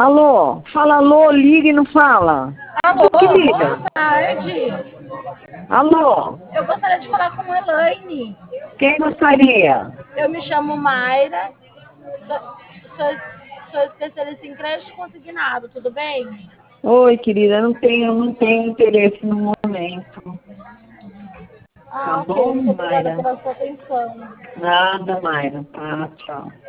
Alô? Fala alô, liga e não fala. Alô, Querida. boa tarde. Alô? Eu gostaria de falar com a Elaine. Quem gostaria? Eu me chamo Mayra, sou especialista em crédito consignado, tudo bem? Oi, querida, não tenho interesse no momento. Tá Ah, ok, bom, muito obrigada Mayra? pela sua atenção. Nada, Mayra. Tá, tchau.